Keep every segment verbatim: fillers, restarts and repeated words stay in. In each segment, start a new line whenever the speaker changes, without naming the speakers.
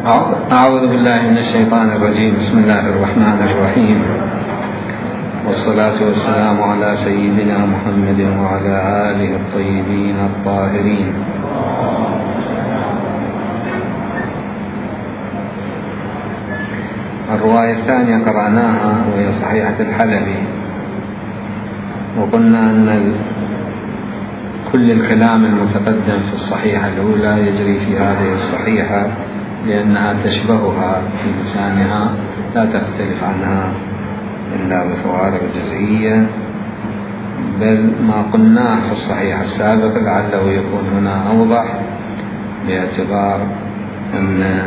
أعوذ بالله من الشيطان الرجيم. بسم الله الرحمن الرحيم، والصلاة والسلام على سيدنا محمد وعلى آله الطيبين الطاهرين. الرواية الثانية قرأناها وهي صحيحة الحلبي، وقلنا أن كل الكلام المتقدم في الصحيحة الأولى يجري في هذه الصحيحة، لأنها تشبهها في لسانها، لا تختلف عنها إلا بفوارق جزئية. بل ما قلناه في الصحيحة السابق لعله يكون هنا أوضح، باعتبار أن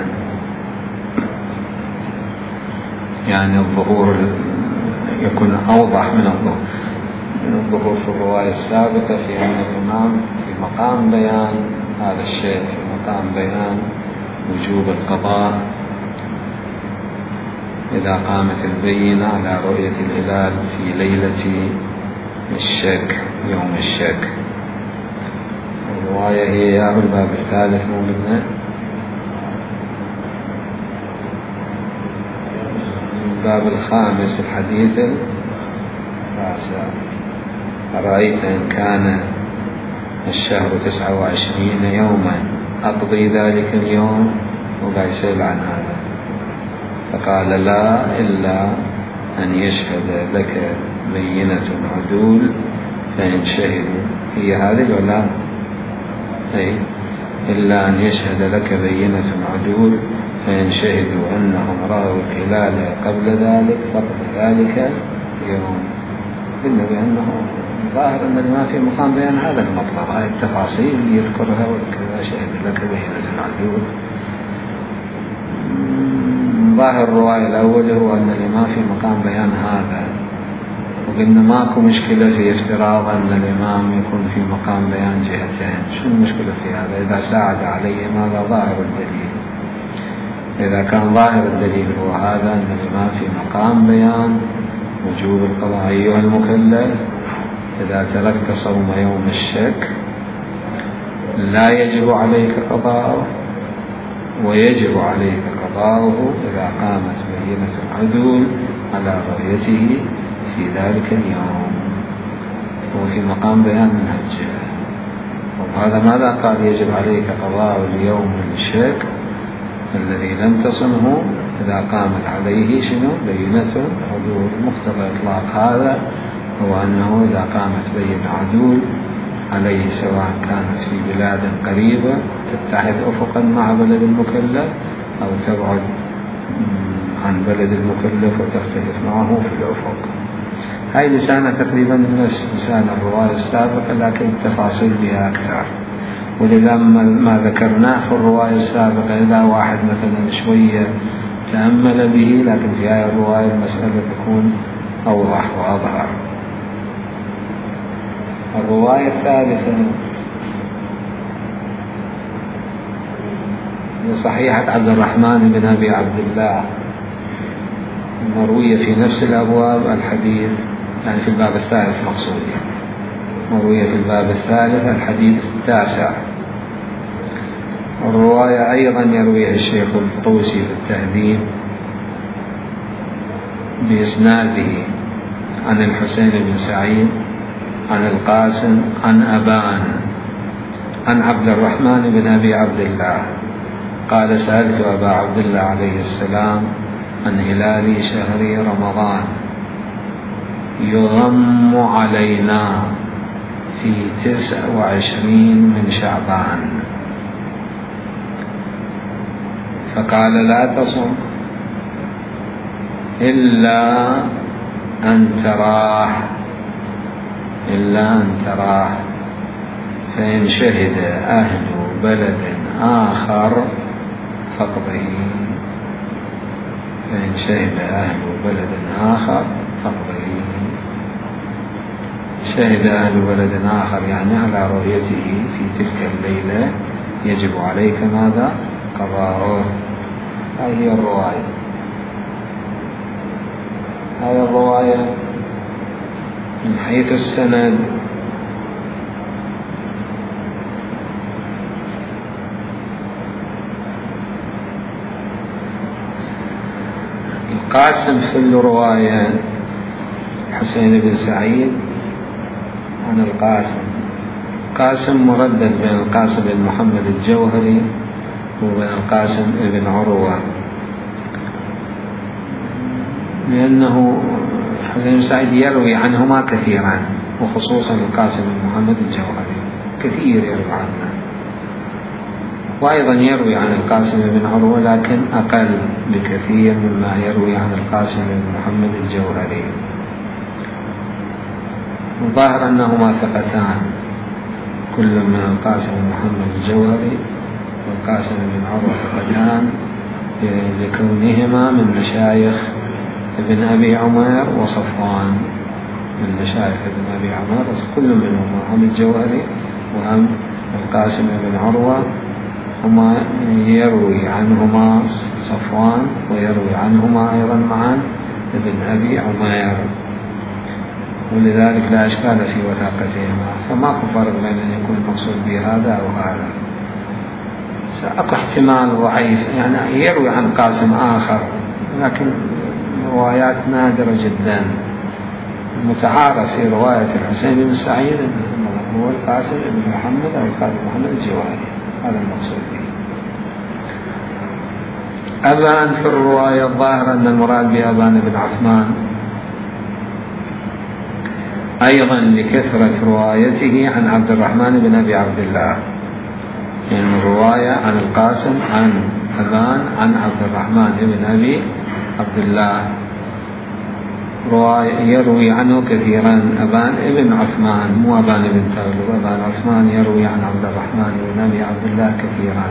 يعني الظهور يكون أوضح من الظهور من الظهور في الرواية السابقة، في أن الإمام في مقام بيان هذا الشيء، في مقام بيان وجوب القضاء إذا قامت البينة على رؤية الهلال في ليلة الشك، يوم الشك. الرواية هي يا الباب الثالث مولدنا، الباب الخامس الحديث التاسع. أرأيت إن كان الشهر تسعة وعشرين يوما أقضي ذلك اليوم، وقال يسأل عن هذا، فقال لا إلا أن يشهد لك بينة عدول فإن شهدوا. هي هذه ولا أي إلا أن يشهد لك بينة عدول فإن شهدوا أنهم رأوا الهلال قبل ذلك فقد ذلك يوم. قلنا بأنه ظاهر أن الإمام في مقام بيان هذا المطلب، هذه التفاصيل يذكرها وكذا، شهد لك بينة عدول. ظاهر الرواية الأول هو أن الإمام في مقام بيان هذا، وقلنا ماكو مشكلة في افتراض أن الإمام يكون في مقام بيان جهتين. شو المشكلة في هذا إذا ساعد عليه هذا ظاهر الدليل؟ إذا كان ظاهر الدليل هو هذا أن الإمام في مقام بيان وجوب القضاء، أيها المكلف إذا تركت صوم يوم الشك لا يجب عليك قضاؤه، ويجب عليك قضاؤه إذا قامت بينة العدول على رؤيته في ذلك اليوم. هو في مقام بيان منهج، وهذا ماذا قال؟ يجب عليك قضاء اليوم الشك الذي لم تصمه إذا قامت عليه شنو؟ بينة عدول. مقتضى إطلاق هذا هو أنه إذا قامت بينة عدول عليه، سواء كانت في بلاد قريبة تتحد أفقا مع بلد المكلف، أو تبعد عن بلد المكلف وتختلف معه في الأفق. هاي لسانة تقريبا نفس لسان الرواية السابقة، لكن التفاصيل بها أكثر. ولذا ما ذكرناه في الرواية السابقة إذا واحد مثلا شوية تأمل به، لكن في هذه الرواية المسألة تكون أوضح وأظهر. الرواية الثالثة صحيحة عبد الرحمن بن أبي عبد الله، مروية في نفس الأبواب الحديث، يعني في الباب الثالث مقصود، مروية في الباب الثالث الحديث التاسع. الرواية أيضا يرويها الشيخ الطوسي في التهذيب بإسناده عن الحسين بن سعيد عن القاسم عن أبان عن عبد الرحمن بن أبي عبد الله قال سألت أبا عبد الله عليه السلام عن هلال شهر رمضان يغم علينا في تسع وعشرين من شعبان، فقال لا تصم إلا أن تراه إلا أن تراه فإن شهد أهل بلد آخر فاقضه فإن شهد أهل بلد آخر فاقضه. شهد أهل بلد آخر يعني على رؤيته في تلك الليلة، يجب عليك ماذا؟ قضاؤه. هذه الرواية هذه الرواية من حيث السند القاسم في الرواية حسين بن سعيد عن القاسم، قاسم مردد بين القاسم بن محمد الجوهري وبين القاسم بن عروة، لأنه حسين بن سعيد يروي عنهما كثيرا، وخصوصا القاسم بن محمد الجوهري كثير يروي عنه، وأيضا يروي عن القاسم بن عروة لكن أقل بكثير مما يروي عن القاسم بن محمد الجوهري. الظاهر أنهما ثقتان، كل من القاسم بن محمد الجوهري والقاسم بن عروة ثقتان لكونهما من مشايخ ابن أبي عمير وصفوان، من مشايخ ابن أبي عمير، كل منهما هم الجوهري وهم القاسم بن عروة، هما يروي عنهما صفوان ويروي عنهما أيضا معا ابن أبي عمير، ولذلك لا إشكال في وثاقتهما، فما فرق بين أن يكون المقصود بهذا أو هذا. سأقع احتمال ضعيف يعني يروي عن قاسم آخر، لكن روايات نادرة جدا. المتعارف في رواية الحسين بن سعيد هو القاسم بن محمد أو القاسم بن محمد الجوهري، هذا المقصود به. أبان في الرواية الظاهر أن المراد بأبان بن عثمان أيضا لكثرة روايته عن عبد الرحمن بن أبي عبد الله، يعني الرواية عن القاسم عن أبان عن عبد الرحمن بن أبي عبد الله يروي عنه كثيرا. أبان ابن عثمان مو أبان بن تغلب، أبان عثمان يروي عن عبد الرحمن بن أبي عبد الله كثيرا،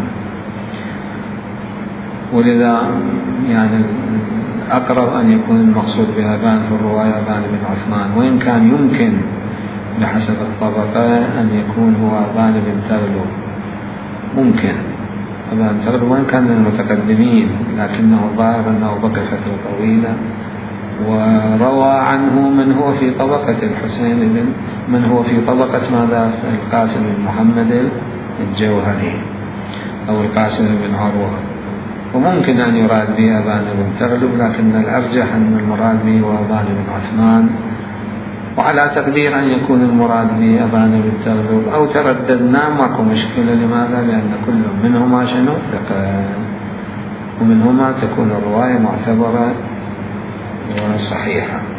ولذا يعني أقرب أن يكون المقصود بأبان في الرواية أبان بن عثمان، وإن كان يمكن بحسب الطبقة أن يكون هو أبان بن تغلب، ممكن أبان تغلب وإن كان من المتقدمين، لكنه ظاهر أنه بقي فترة طويلة، وروى عنه من هو في طبقة الحسين بن من هو في طبقة ماذا القاسم بن محمد الجوهري أو القاسم بن عروة، وممكن أن يراد به أبان بن تغلب، لكن الأرجح أن المراد به هو أبان بن عثمان، وعلى تقدير أن يكون المراد به أبان بن تغلب أو ترددنا ماكو مشكلة. لماذا؟ لأن كل منهما شنو ثقة، ومنهما تكون الرواية معتبرة وصحيحة.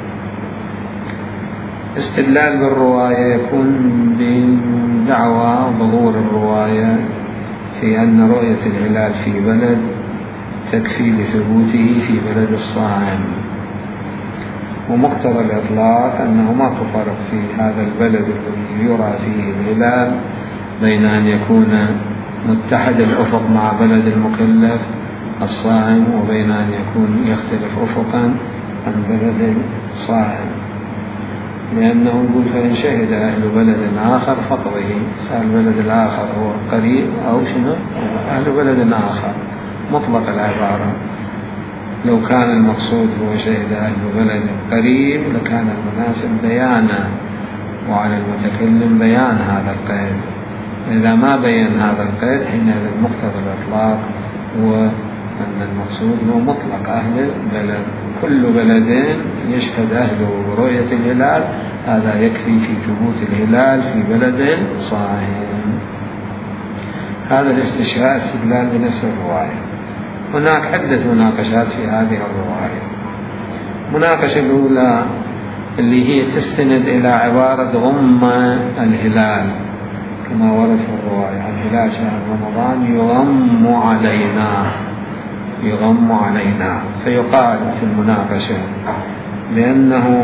استدلال بالرواية يكون بدعوى ظهور الرواية في أن رؤية الهلال في بلد تكفي لثبوته في بلد الصائم، ومقتضى الإطلاق أنه ما فرق في هذا البلد الذي يرى فيه الهلال بين أن يكون متحد الأفق مع بلد المكلف الصائم وبين أن يكون يختلف أفقا عن بلد صائم، لأنه يقول فإن شهد أهل بلد آخر فقضه، سأل البلد الآخر هو قريب أو شنو أهل بلد آخر، مطلق العبارة. لو كان المقصود هو شهد أهل بلد قريب لكان المناسب بيانه، وعلى المتكلم بيان هذا القيد. إذا ما بين هذا القيد حينئذ مقتضى الإطلاق هو أن المقصود هو مطلق أهل البلد، كل بلد يشهد أهله برؤية الهلال هذا يكفي في ثبوت الهلال في بلد صائم. هذا الاستشهاد استدلال بنفس الرواية. هناك عدة مناقشات في هذه الرواية. المناقشة الأولى اللي هي تستند إلى عبارة غم الهلال كما ورد في الرواية، الهلال شهر رمضان يغم علينا يغم علينا، فيقال في المناقشة لأنه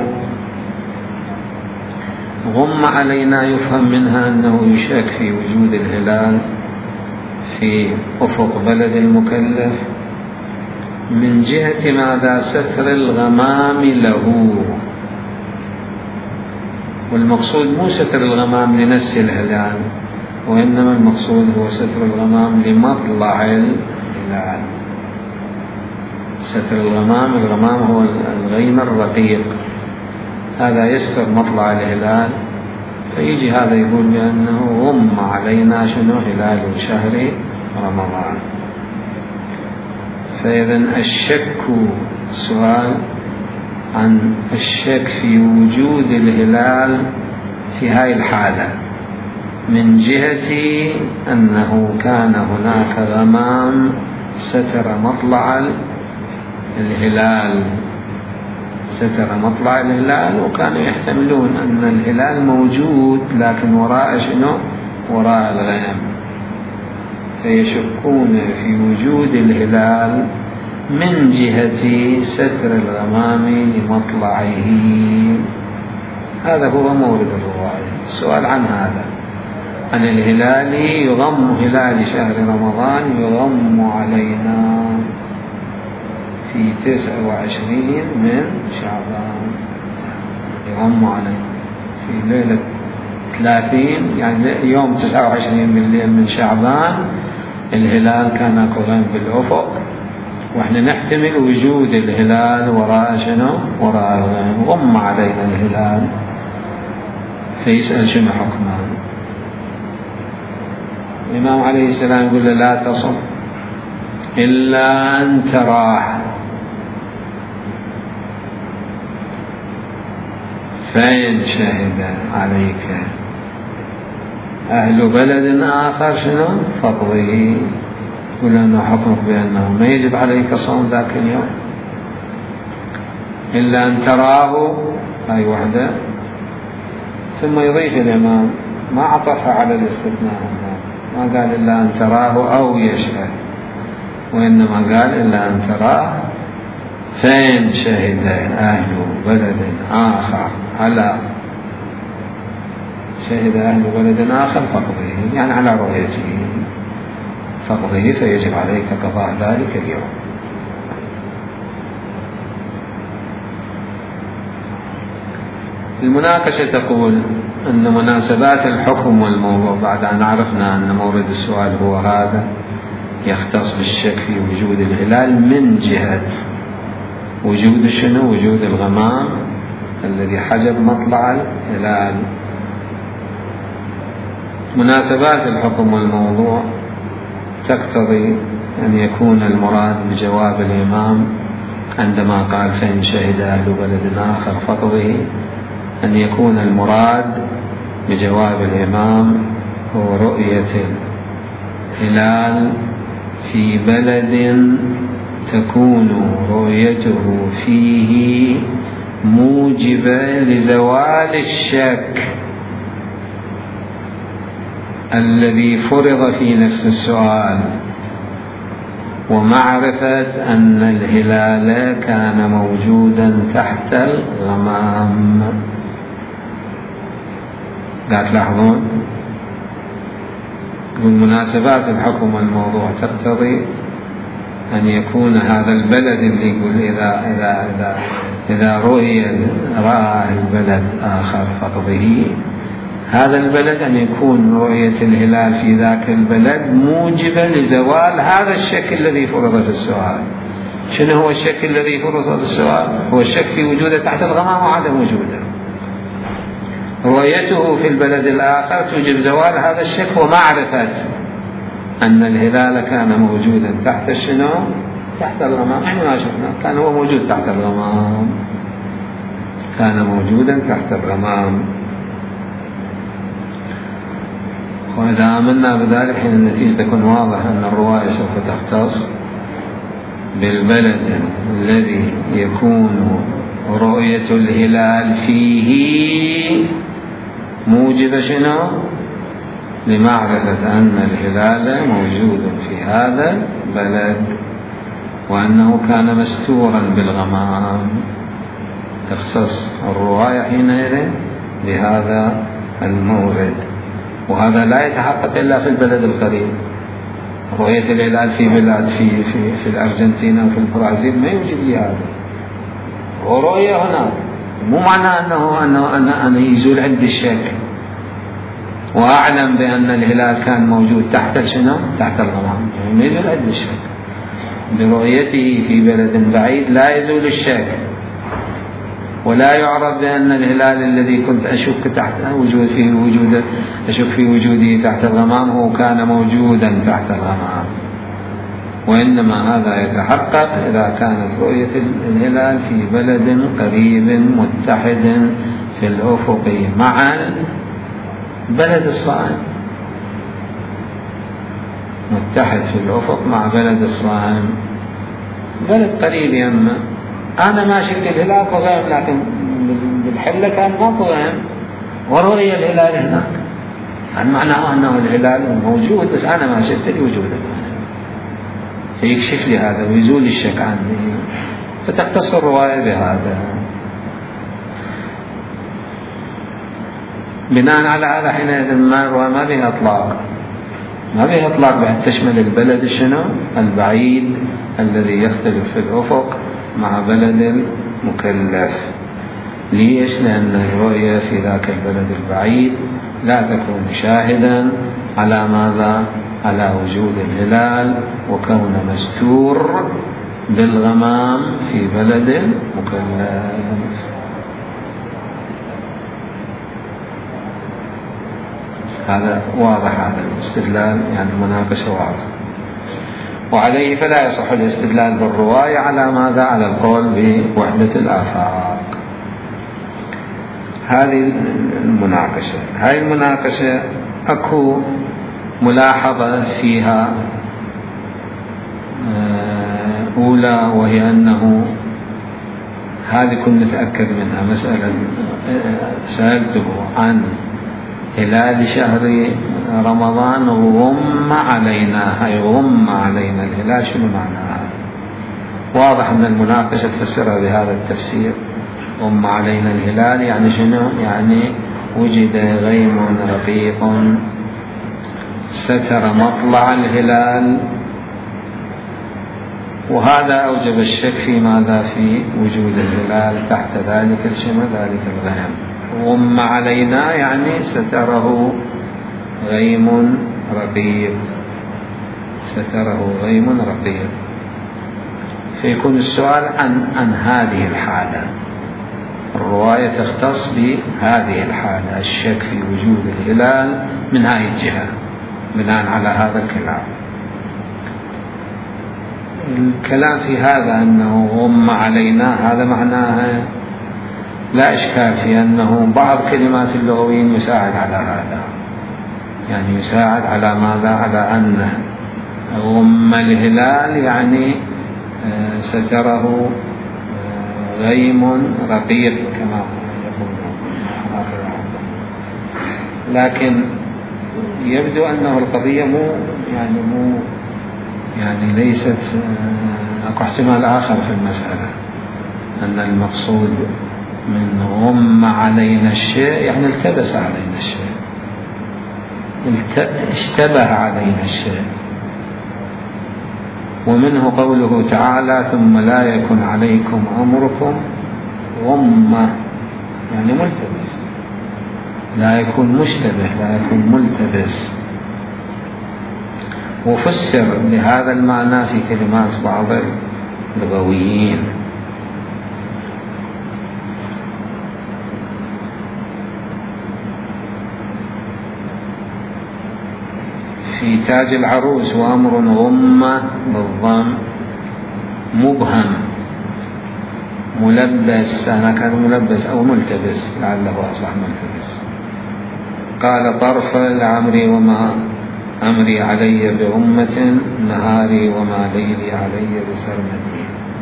غم علينا يفهم منها أنه يشك في وجود الهلال في أفق بلد المكلف من جهة ماذا ستر الغمام له، والمقصود مو ستر الغمام لنفس الهلال، وإنما المقصود هو ستر الغمام لمطلع الهلال. ستر الغمام، الغمام هو الغيم الرقيق، هذا يستر مطلع الهلال، فيجي هذا يقول بأنه غم علينا شنو هلال شهر رمضان. فإذا الشك السؤال عن الشك في وجود الهلال في هذه الحالة من جهة أنه كان هناك غمام ستر مطلع الهلال ستر مطلع الهلال، وكانوا يحتملون أن الهلال موجود لكن وراء شنو؟ وراء الغيم، فيشكون في وجود الهلال من جهة ستر الغمام لمطلعه. هذا هو مورد الرواية. السؤال عن هذا، عن الهلال يغم هلال شهر رمضان يغم علينا في تسعة وعشرين من شعبان، يغم علينا في ليلة ثلاثين، يعني يوم تسعة وعشرين بالليل من شعبان الهلال كان اكو غيم بالأفق، واحنا نحتمل وجود الهلال وراء شنو؟ وراء الغيم. غم علينا الهلال، فيسأل شنو حكمه؟ الإمام عليه السلام يقول له لا تصم إلا أن تراه، فإن شهد عليك أهل بلد آخر شنو؟ فقضه. يقول أنه حكمك بأنه ما يجب عليك صوم ذاك اليوم إلا أن تراه، هاي وحدة. ثم يضيف الإمام ما عطف على الاستثناء، ما قال إلا أن تراه أو يشهد، وإنما قال إلا أن تراه فإن شهد أهل بلد آخر على شهد أهل بلد آخر فقضه، يعني على رؤيته فقضه، فيجب عليك قضاء ذلك اليوم. المناقشة تقول أن مناسبات الحكم والموضوع بعد أن عرفنا أن مورد السؤال هو هذا يختص بالشك في وجود الهلال من جهة وجود شنو؟ وجود الغمام الذي حجب مطلع الهلال. مناسبات الحكم والموضوع تقتضي أن يكون المراد بجواب الإمام عندما قال فإن شهد أهل بلد آخر فقضه، أن يكون المراد بجواب الإمام هو رؤية الهلال في بلد تكون رؤيته فيه موجبة لزوال الشك الذي فرض في نفس السؤال، ومعرفة أن الهلال كان موجودا تحت الغمام. لا تلاحظون؟ والمناسبات الحكم والموضوع تقتضي أن يكون هذا البلد اللي يقول إذا إذا إذا إذا رؤي رأى البلد آخر فقضه، هذا البلد أن يكون رؤية الهلال في ذاك البلد موجبة لزوال هذا الشك الذي فرض في السؤال. شنو هو الشك الذي فرض في السؤال؟ هو الشك في وجوده تحت الغمام وعدم وجوده. رؤيته في البلد الآخر توجب زوال هذا الشك ومعرفة أن الهلال كان موجودا تحت شنو؟ تحت الغمام. احنا ما شفنا، كان هو موجود تحت الغمام، كان موجودا تحت الغمام. وإذا آمنا بذلك حين النتيجة تكون واضحة أن الرواية سوف تختص بالبلد الذي يكون رؤية الهلال فيه موجب شنو؟ لمعرفة أن الهلال موجود في هذا البلد، وأنه كان مستورا بالغمام. تختص الرواية حينئذ بهذا المورد، وهذا لا يتحقق إلا في البلد القريب. رؤية الهلال في بلاد في في في الأرجنتين أو في البرازيل ما يوجد لي هذا، ورؤية هنا مو معنى أنه أنه أنه, أنه يزول عندي الشك، وأعلم بأن الهلال كان موجود تحت شنو؟ تحت الغمام، يعني ما يزول عندي الشك. برؤيته في بلد بعيد لا يزول الشك، ولا يعرف بأن الهلال الذي كنت أشك تحت وجود فيه وجود أشك في وجوده تحت الغمام هو كان موجودا تحت الغمام. وإنما هذا يتحقق إذا كانت رؤية الهلال في بلد قريب متحد في الأفق مع بلد الصائم، متحد في الأفق مع بلد الصائم، بلد قريب يمه. أنا ماشي في الهلال فغيم، لكن بالحلة كان ما فغيم ورؤية الهلال هناك، يعني معناه أنه الهلال موجود بس أنا ما شفت لي وجوده، فيكشف لي هذا ويزول الشك عني، فتختص الرواية بهذا. بناء على هذا حينئذ ما الرواية ما بها إطلاق، ما بها إطلاق بأن تشمل البلد شنو البعيد الذي يختلف في الأفق مع بلد المكلف. ليش؟ لأن الرؤية في ذاك البلد البعيد لا تكون شاهدا على ماذا؟ على وجود الهلال وكون مستور بالغمام في بلد مكلف. هذا واضح، هذا الاستدلال يعني مناقشة واضح، وعليه فلا يصح الاستدلال بالرواية على ماذا؟ على القول بوحدة الآفاق. هذه المناقشة هذه المناقشة أكو ملاحظة فيها أولى، وهي أنه هذه كنت نتأكد منها. مسألة سألته عن هلال شهر رمضان غم علينا، هاي غم علينا الهلال شنو معناها؟ واضح أن المناقشة تفسرها بهذا التفسير، غم علينا الهلال يعني شنو؟ يعني وجد غيم رقيق ستر مطلع الهلال، وهذا أوجب الشك في ماذا؟ في وجود الهلال تحت ذلك الشمع ذلك الغيم. غم علينا يعني ستره غيم رقيق، ستره غيم رقيق. فيكون السؤال عن عن هذه الحالة، الرواية تختص بهذه الحالة، الشك في وجود الهلال من هذه الجهة بناء على هذا الكلام. الكلام في هذا أنه غم علينا هذا معناه لا إشكال في أنه بعض كلمات اللغويين يساعد على هذا، يعني يساعد على ماذا؟ على أن غم الهلال يعني ستره غيم رقيق كما يقولون، لكن يبدو أنه القضية مو يعني مو يعني ليست، أكو احتمال آخر في المسألة، أن المقصود من غم علينا الشيء يعني التبس علينا الشيء، اشتبه علينا الشيء. ومنه قوله تعالى ثم لا يكن عليكم أمركم غمة، يعني ملتبس، لا يكون مشتبه، لا يكون ملتبس. وفسر لهذا المعنى في كلمات بعض اللغويين. في تاج العروس وأمر غمة بالضم مبهم ملبس، أنا كان ملبس أو ملتبس لعله أصح ملتبس. قال طرف العمر وما أمري علي بغمة نهاري وما ليلي علي بسرمدي.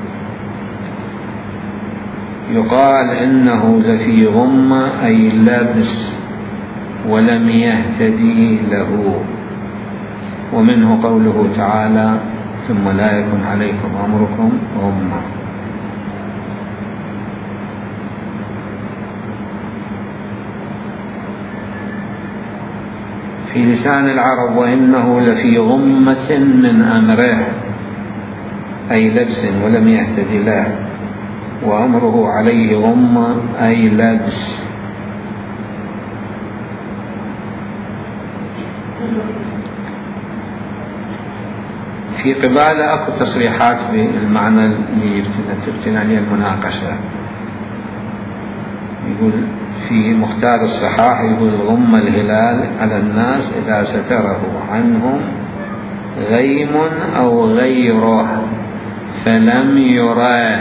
يقال إنه لفي غمة أي لبس ولم يهتدي له. ومنه قوله تعالى ثم لا يكن عليكم أمركم غمة. في لسان العرب وإنه لفي غمة من أمره أي لبس ولم يهتدي له، وأمره عليه غمة أي لبس. في قبالة أكو تصريحات بالمعنى اللي تبتنى عليه المناقشة. يقول في مختار الصحاح يقول غم الهلال على الناس إذا ستره عنهم غيم أو غيره فلم يرى،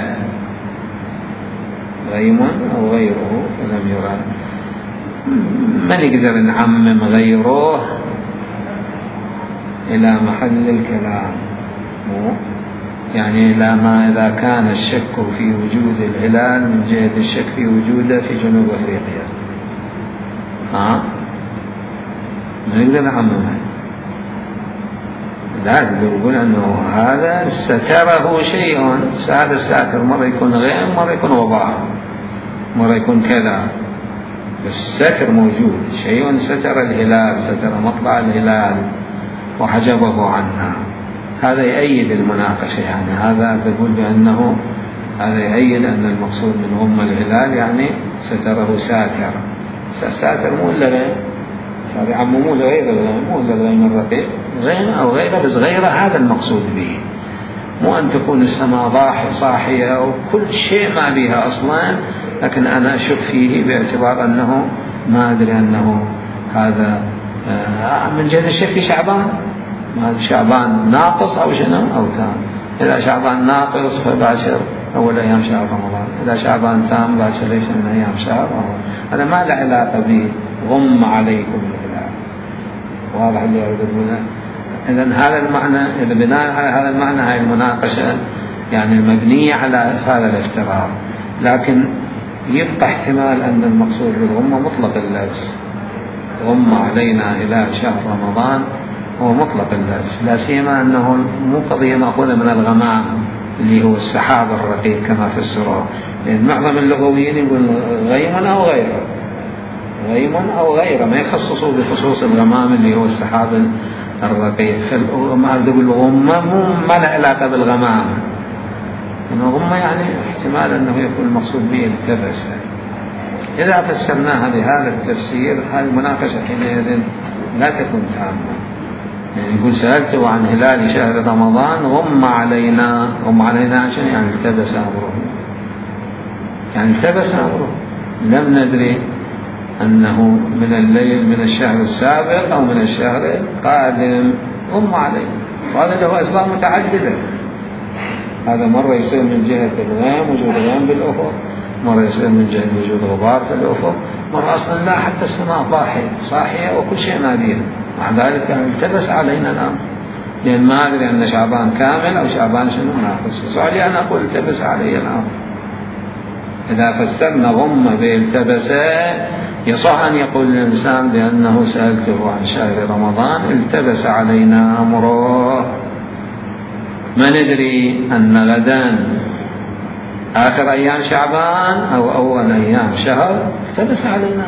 غيم أو غيره فلم يرى. ما نقدر نعمم غيره إلى محل الكلام، يعني إلى ما إذا كان الشك في وجود الهلال من جهة الشك في وجوده في جنوب أفريقيا، ها ما نقدر نعممها. لا يقول أنه هذا ستره شيء، هذا الساتر مرة يكون غيم، مرة يكون وضاع، مرة يكون كذا، بس الستر موجود، شيء ستر الهلال، ستر مطلع الهلال وحجبه عنها. هذا يؤيد المناقشة، يعني هذا تقول بأنه هذا يؤيد أن المقصود من غم الهلال يعني ستره ساتر. ساتر مو إلا غيم، صار يعمموا لغير الغيم، مو إلا الغيم الرقيق، غيم أو غيره، بس غيره هذا المقصود به، مو أن تكون السماء ضاحية صاحية وكل شيء ما بها أصلا، لكن أنا أشك فيه باعتبار أنه ما أدري أنه هذا من جهة الشك في شعبان، ما شعبان ناقص أو شنو أو تام. إذا شعبان ناقص فباشر أول أيام شهر رمضان، إذا شعبان تام باشر ليس من أيام شهر رمضان. هذا ما له علاقة به غم عليكم الهلال، واضح اللي يقولونه. إذن هذا المعنى، إذا بناء على هذا المعنى هاي المناقشة يعني المبنية على هذا الافتراض، لكن يبقى احتمال أن المقصود بالغمة مطلق اللبس. غم علينا هلال شهر رمضان هو مطلق اللبس، لا سيما أنه مو قضية مأخوذة من الغمام اللي هو السحاب الرقيق كما فسروه، لأن معظم اللغويين يقول غيم أو غيره، غيم أو غيره، ما يخصصوا بخصوص الغمام اللي هو السحاب الرقيق. فالغمة ما له علاقة بالغمام، إنه غمة يعني احتمال أنه يكون المقصود به التبس. إذا فسرناها بهذا التفسير هذه المناقشة حينئذ لا تكون تامة. يعني يقول سألته عن هلال شهر رمضان غم علينا، غم علينا عشان يعني التبس أمره، يعني التبس أمره، لم ندري أنه من الليل من الشهر السابق أو من الشهر القادم، غم علينا. وهذا له أسباب متعددة، هذا مرة يصير من جهة الغيم، وجود غيم بالأفق، مرة يصير من جهة وجود غبار في الأفق، مرة أصلا لا حتى السماء ضاحية صاحية وكل شيء ما بيها، مع ذلك التبس علينا الأمر، لأن ما أدري أن شعبان كامل أو شعبان شنو ناقص. سؤالي أنا أقول التبس علي الأمر. إذا فسرنا غم بالتبس يصح أن يقول الإنسان بأنه سألته عن شهر رمضان التبس علينا أمره، ما ندري أن غدا آخر أيام شعبان أو أول أيام شهر التبس علينا.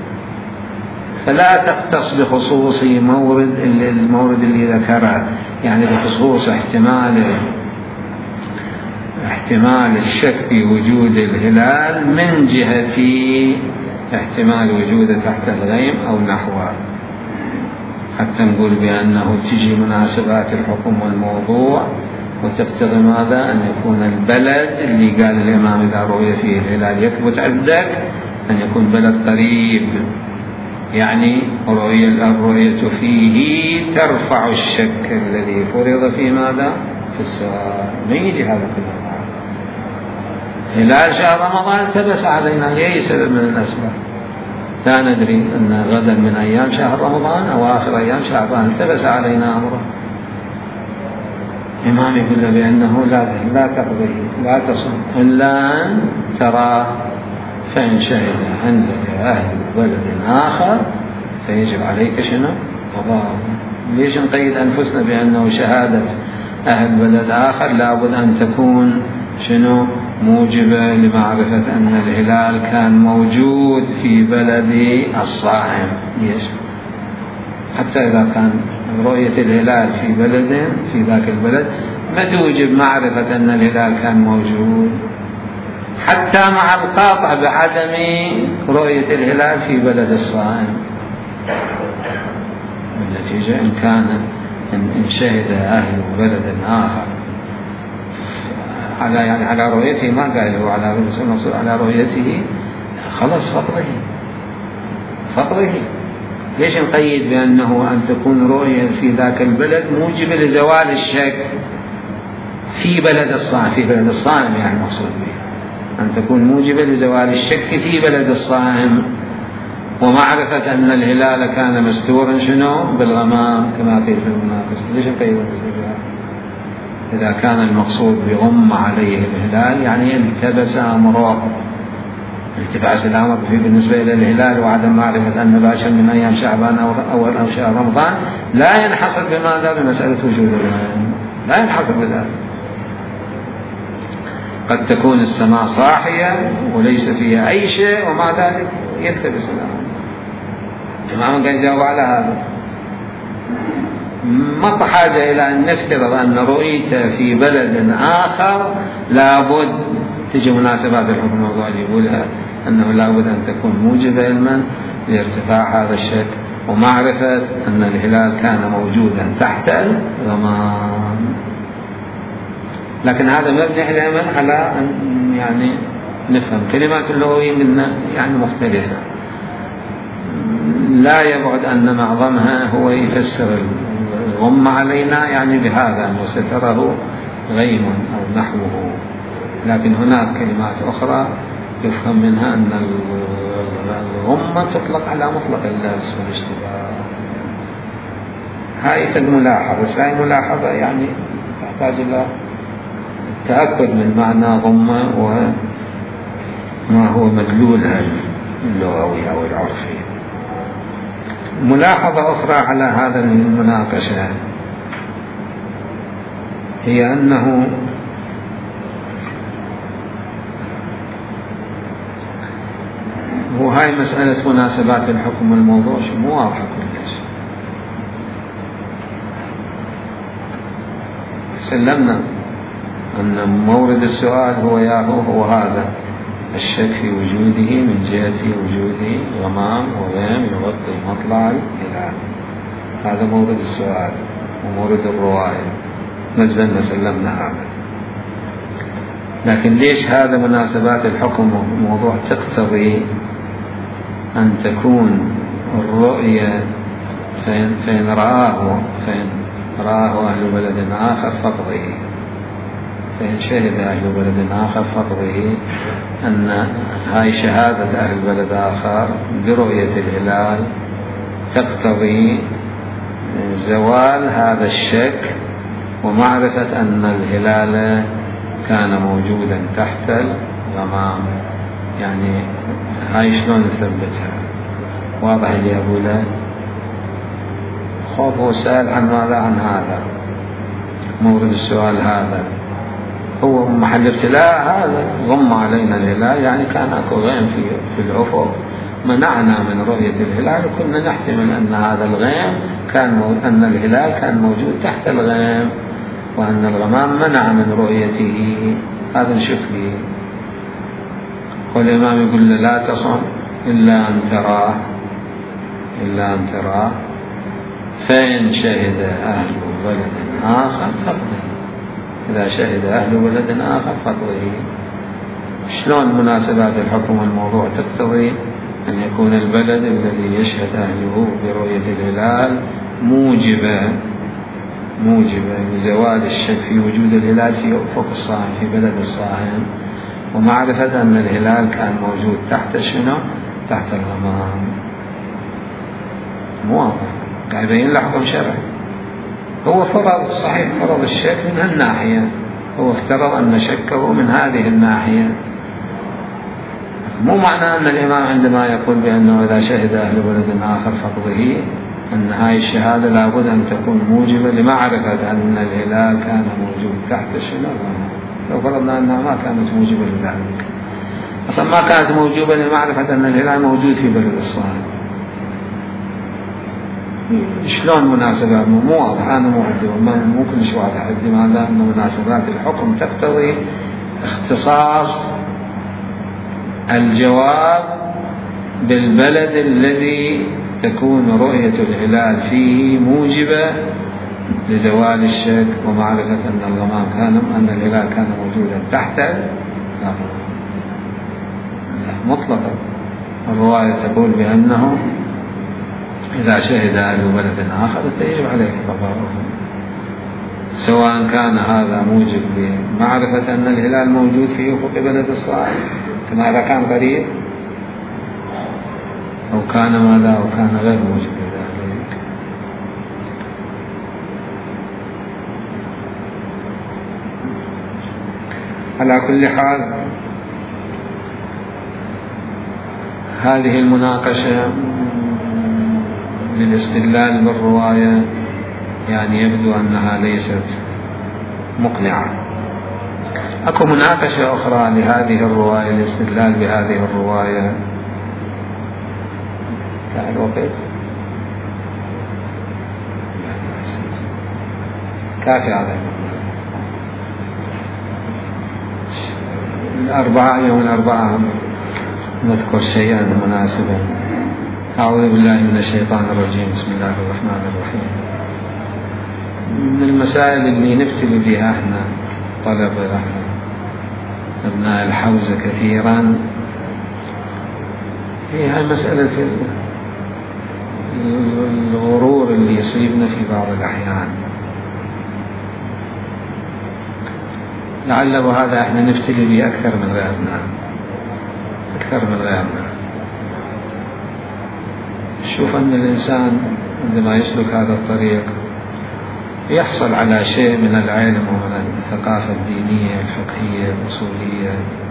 فلا تختص بخصوص مورد المورد اللي ذكره، يعني بخصوص احتمال احتمال الشك في وجود الهلال من جهة احتمال وجوده تحت الغيم أو نحوه، حتى نقول بأنه تجي مناسبات الحكم والموضوع وتقتضي ماذا؟ أن يكون البلد اللي قال الإمام إذا رؤي فيه الهلال يثبت عندك أن يكون بلد قريب، يعني الرؤية فيه ترفع الشك الذي فرض في ماذا؟ في السؤال. ما يجي هذا كله. هلال شهر رمضان التبس علينا لأي سبب من الأسباب، لا ندري أن غدا من أيام شهر رمضان أو آخر أيام شعبان التبس علينا أمره. إمام يقول بأنه لا لا تقضي لا تصم إلا أن ترى، فإن شهد عندك أهل بلد آخر فيجب عليك شنو؟ قضاء. ليش نقيد أنفسنا بأنه شهادة أهل بلد آخر لابد أن تكون شنو؟ موجبة لمعرفة أن الهلال كان موجود في بلد الصائم. ليش؟ حتى إذا كان رؤية الهلال في بلد في ذاك البلد ما توجب معرفة أن الهلال كان موجود، حتى مع القاطع بعدم رؤية الهلال في بلد الصائم. بالنتيجة إن كان إن شهد أهل بلد آخر على يعني على رؤيته، ما قال هو على رؤيته، على رؤيته خلص فقده فقده ليش نقيد بأنه أن تكون رؤية في ذاك البلد موجبة لزوال الشك في بلد الصائم، في بلد الصائم يعني مقصود به أن تكون موجبة لزوال الشك في بلد الصائم، ومعرفة أن الهلال كان مستورا شنو بالغمام كما قيل في المناقصة. ليش نقيد إذا كان المقصود بغم عليه الهلال يعني التبس أمره، التباس الأمر فيه بالنسبة إلى الهلال وعدم معرفة أن باشا من أيام شعبان أو أول أو شهر رمضان لا ينحصر بماذا بمسألة وجود الهلال، لا ينحصر بذلك. قد تكون السماء صاحية وليس فيها أي شيء ومع ذلك يلتبس الأمر. الإمام كان يجاوب على هذا. ما بحاجة إلى أن نفترض أن رؤيته في بلد آخر لابد تجي مناسبات الحكم الموضوعي يقولها أنه لابد أن تكون موجبة علما لارتفاع هذا الشك ومعرفة أن الهلال كان موجودا تحت الغمام. لكن هذا مبني على أن يعني نفهم كلمات اللغوية منا يعني مختلفة، لا يبعد أن معظمها هو يفسر الغم علينا يعني بهذا أنه ستره غيم أو نحوه، لكن هناك كلمات أخرى يفهم منها أن الغمة تطلق على مطلق اللبس والاشتباه. هاي الملاحظة، بس هاي الملاحظة يعني تحتاج إلى التأكد من معنى غمة وما هو مدلولها اللغوي أو العرفي. ملاحظة أخرى على هذا المناقشة هي أنه وهاي مسألة مناسبات الحكم والموضوع مو واضحة كلش. سلمنا أن مورد السؤال هو ياهو هو هذا الشك في وجوده من جهة وجود غمام وغيم يغطي مطلع الهلال، هذا مورد السؤال ومورد الرواية، نزلنا سلمنا هذا. لكن ليش هذا مناسبات الحكم موضوع تقتضي أن تكون الرؤية فين, فين رآه فين رآه أهل بلد آخر فقضه، فإن شهد أهل بلد آخر فقضه أن هاي شهادة أهل بلد آخر برؤية الهلال تقتضي زوال هذا الشك ومعرفة أن الهلال كان موجودا تحت الغمام. يعني هاي شلون نثبتها؟ واضح اللي أقوله؟ خوف وسأل عن ماذا؟ عن هذا مورد السؤال، هذا هو محل ابتلاء. هذا غم علينا الهلال يعني كان اكو غيم في في الأفق منعنا من رؤية الهلال، وكنا نحتمل أن هذا الغيم كان أن الهلال كان موجود تحت الغيم وأن الغمام منع من رؤيته. هذا نشوف به. والإمام يقول له لا تصم إلا أن تراه إلا أن تراه فإن شهد أهل بلد آخر فقده، إذا شهد أهل بلد آخر فقده. شلون مناسبات الحكم والموضوع تقتضي أن يكون البلد الذي يشهد أهله برؤية الهلال موجبة موجبة لزوال الشك في وجود الهلال في أفق الصائم في بلد الصائم، ومعرفة أن الهلال كان موجود تحت شنو؟ تحت الغمام. موافق قاعد يبين له حكم شرعي. هو فرض صحيح فرض الشك من هالناحية، هو افترض أن شكه من هذه الناحية. مو معنى أن الإمام عندما يقول بأنه إذا شهد أهل بلد آخر فقضه أن هاي الشهادة لابد أن تكون موجبة لمعرفة أن الهلال كان موجود تحت شنو؟ لو فرضنا أنها ما كانت موجبة لذلك، أصلا ما كانت موجبة لمعرفة أن الهلال موجود في بلد الصائم. شلون مناسبات؟ مو واضح. أنا مو عندي مو كلش واضح عندي ماذا أن مناسبات الحكم تقتضي اختصاص الجواب بالبلد الذي تكون رؤية الهلال فيه موجبة لزوال الشك ومعرفة أن الغمام كان أن الهلال كان موجودا تحت الغمام مطلقا. الرواية تقول بأنه إذا شهد أهل بلد آخر فيجب عليك قضاؤه، سواء كان هذا موجب لمعرفة أن الهلال موجود في أفق بلد الصائم كما إذا كان قريب، أو كان ماذا أو كان غير موجب لذلك. على كل حال هذه المناقشة للاستدلال بالرواية يعني يبدو أنها ليست مقنعة. أكو مناقشة أخرى لهذه الرواية، الاستدلال بهذه الرواية. تعال الوقت كافي على الأربعة، يوم الأربعة نذكر شيئا مناسبا. أعوذ بالله من الشيطان الرجيم، بسم الله الرحمن الرحيم. من المسائل اللي نفتل بها احنا طلبة احنا أبناء الحوزة كثيرا هي مسألة الغرور اللي يصيبنا في بعض الأحيان. لعل وهذا احنا نفتل به أكثر من غيرنا، أكثر من غيرنا. شوف أن الإنسان عندما يسلك هذا الطريق يحصل على شيء من العلم ومن الثقافة الدينية الفقهية الأصولية،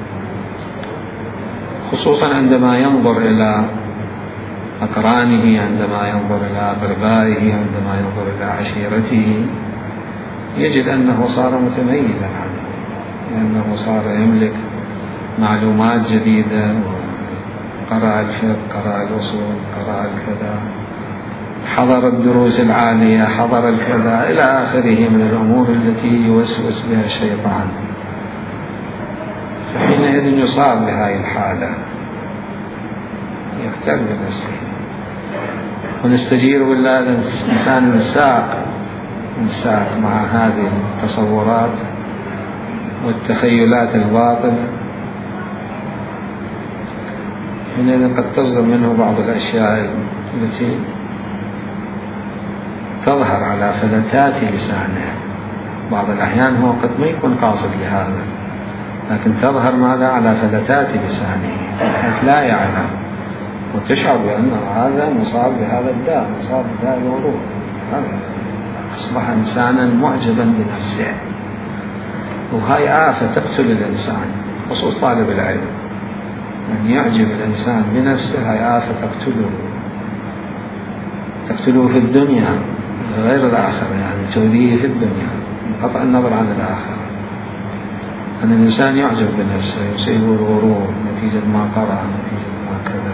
خصوصا عندما ينظر إلى أقرانه، عندما ينظر إلى أقربائه، عندما ينظر إلى عشيرته، يجد أنه صار متميزا عنه، لأنه صار يملك معلومات جديدة، قرأ الفقه، قرأ الأصول، قرأ الكذا، حضر الدروس العالية، حضر الكذا إلى آخره من الأمور التي يوسوس بها الشيطان. فحينئذ يصاب بهذه الحالة، يختل بنفسه. ونستجير بالله الإنسان الساق الساق مع هذه التصورات والتخيلات الباطلة، حينئذ قد تصدر منه بعض الأشياء التي تظهر على فلتات لسانه. بعض الأحيان هو قد ما يكون قاصد لهذا، لكن تظهر ماذا على فلتات لسانه بحيث لا يعلم، وتشعر بأنه هذا مصاب بهذا الداء، مصاب بداء الغرور. أصبح إنسانا معجبا بنفسه، وهي آفة تقتل الإنسان، خصوص طالب العلم. أن يعجب الإنسان بنفسه هي آفة تقتله، تقتله في الدنيا غير الآخرة، يعني تؤذيه في الدنيا بقطع النظر عن الآخرة. أن الإنسان يعجب بنفسه يصيبه الغرور نتيجة ما قرأ، نتيجة ما كذا.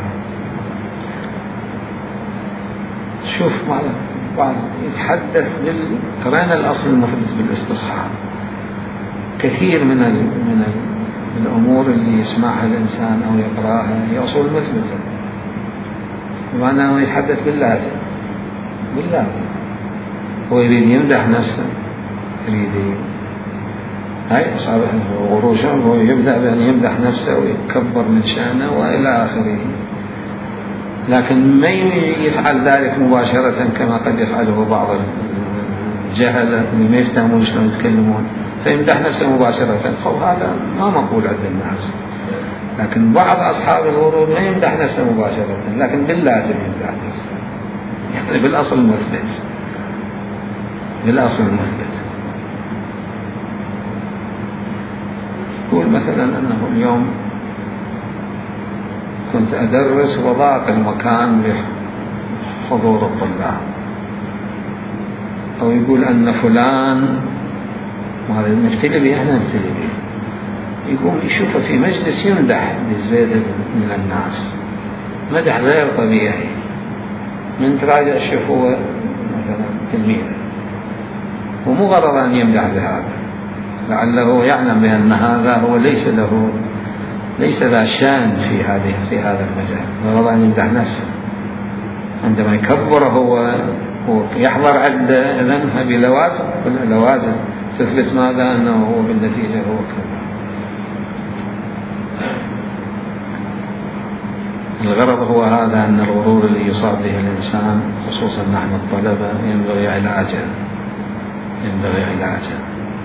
شوف بعض يتحدث بال... قرأنا الأصل المثبت بالاستصحاب. كثير من ال... من ال... الأمور اللي يسمعها الإنسان أو يقرأها هي أصول مثبتة، بمعنى أنه يتحدث باللازم باللازم. هو يريد يمدح نفسه، يريد هاي أصابه غروشا، هو يبدأ بأن يمدح نفسه ويكبر من شأنه وإلى آخره، لكن ما يفعل ذلك مباشرة كما قد يفعله بعض الجهلة اللي ما يفتهمون شلون يتكلمون، فيمدح نفسه مباشرة. هذا ما مقبول عند الناس. لكن بعض أصحاب الغرور ما يمدح نفسه مباشرة، لكن باللازم يمدح نفسه، يعني بالأصل المثبت، بالأصل المثبت. يقول مثلا أنه اليوم كنت أدرس وضاق المكان لحضور الطلاب، أو يقول أن فلان، وهذا نبتلي به احنا نبتلي به، يقوم يشوفه في مجلس يمدح بالزيد من الناس مدح غير طبيعي، من تراجع شوف هو مثلا تلميذ ومو غرض أن يمدح بهذا، لعله يعلم بأن هذا هو ليس له ليس ذا شان في هذه في هذا المجال، غرض أن يمدح نفسه. عندما يكبر هو ويحضر عدة إذن هذه لوازم، لوازم تثبت ماذا أنه هو بالنتيجة هو كذا. الغرض هو هذا، أن الغرور اللي يصاب به الإنسان خصوصا نحن الطلبة ينبغي علاجه ينبغي علاجه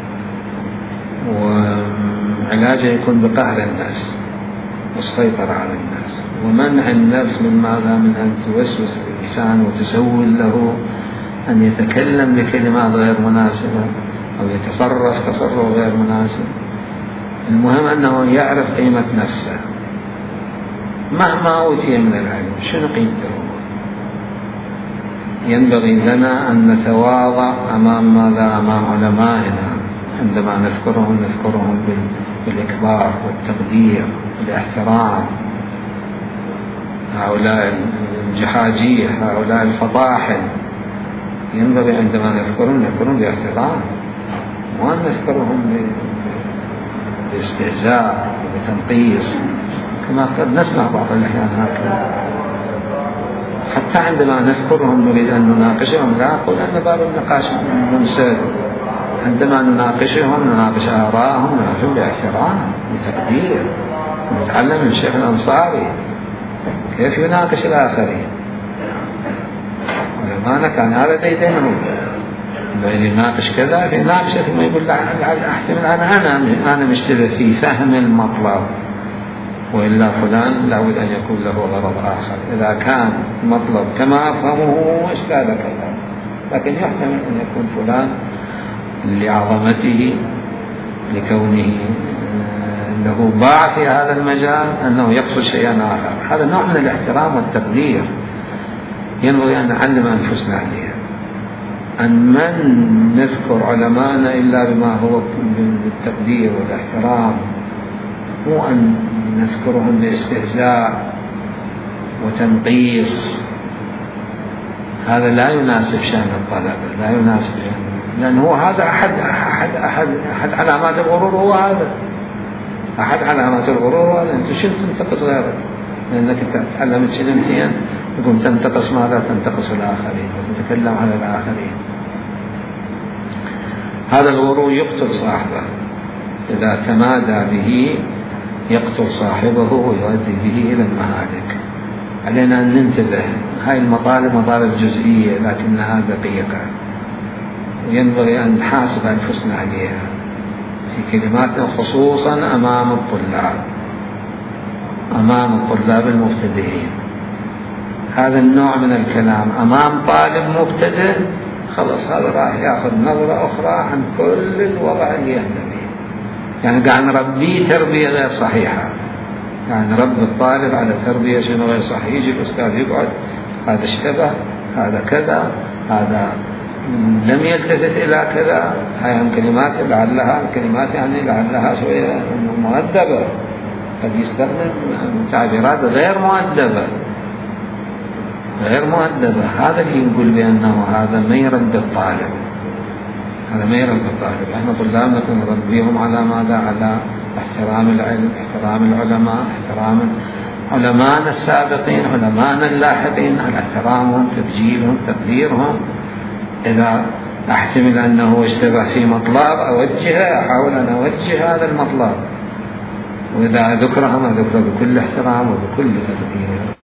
وعلاجه يكون بقهر النفس والسيطرة على النفس ومنع النفس من ماذا؟ من أن توسوس الإنسان وتسول له أن يتكلم بكلمات غير مناسبة أو يتصرف تصرف غير مناسب. المهم أنه يعرف قيمة نفسه مهما أوتي من العلم، شنو قيمته. ينبغي لنا أن نتواضع أمام ماذا؟ أمام علمائنا، عندما نذكرهم نذكرهم بالإكبار والتقدير والاحترام. هؤلاء الجحاجيح، هؤلاء الفطاحل، ينبغي عندما نذكرهم نذكرهم باحترام، وأن نذكرهم باستهزاء وبتنقيص كما قد نسمع بعض الأحيان هكذا. حتى عندما نذكرهم نريد أن نناقشهم لا أقول أن باب النقاش منسد، عندما نناقشهم نناقش آراءهم نناقشهم باحترام بتقدير. نتعلم من الشيخ الأنصاري كيف يناقش الآخرين. ولما كان هذا ديدنه لو يناقش كذا يناقشه ثم يقول أحتمل أنا أنا أنا مشتبه في فهم المطلب، وإلا فلان لابد أن يكون له غرض آخر. إذا كان المطلب كما أفهمه إشكال كذا، لكن يحتمل أن يكون فلان لعظمته لكونه له باع في هذا المجال أنه يقصد شيئا آخر. هذا نوع من الاحترام والتقدير ينبغي أن نعلم أنفسنا عليه، أن من نذكر علماءنا إلا بما هو بالتقدير والاحترام، مو أن نذكرهم باستهزاء وتنقيص. هذا لا يناسب شأن الطلبة، لا يناسب شأن، لأن هو هذا أحد أحد أحد أحد علامات الغرور. هو هذا أحد علامات الغرور. هذا أنت شو تنتقص غيرك؟ لأنك تعلمت شيء امتيان يقوم تنتقص ماذا؟ تنتقص الآخرين وتتكلم على الآخرين. هذا الغرور يقتل صاحبه، إذا تمادى به يقتل صاحبه ويؤدي به إلى المهالك. علينا أن ننتبه. هاي المطالب مطالب جزئية لكنها دقيقة، وينبغي أن نحاسب أنفسنا عليها في كلماتنا، خصوصا أمام الطلاب أمام الطلاب المبتدئين. هذا النوع من الكلام أمام طالب مبتدئ خلص هذا راح يأخذ نظرة أخرى عن كل الوضع اللي يهدى به. يعني قاعد نربيه تربية غير صحيحة، يعني نربي الطالب على تربية شنو غير صحيحة. يجي الأستاذ يقعد هذا اشتبه، هذا كذا، هذا لم يلتفت إلى كذا. هاي كلمات لعلها كلمات يعني لعلها شوية مؤدبة، قد يستخدم تعبيرات غير مؤدبة غير مؤدبة. هذا اللي يقول بأنه هذا ميرا بالطالب، هذا ميرا بالطالب. احنا طلابنا نربيهم على ماذا؟ على احترام العلم، احترام العلماء، احترام علماءنا السابقين، علماءنا اللاحقين، على احترامهم، تبجيلهم، تقديرهم. إذا أحتمل أنه اشتبه في مطلب أوجهه، أحاول أن أوجه هذا المطلب، وإذا ذكرهم أذكره بكل احترام وبكل تقدير.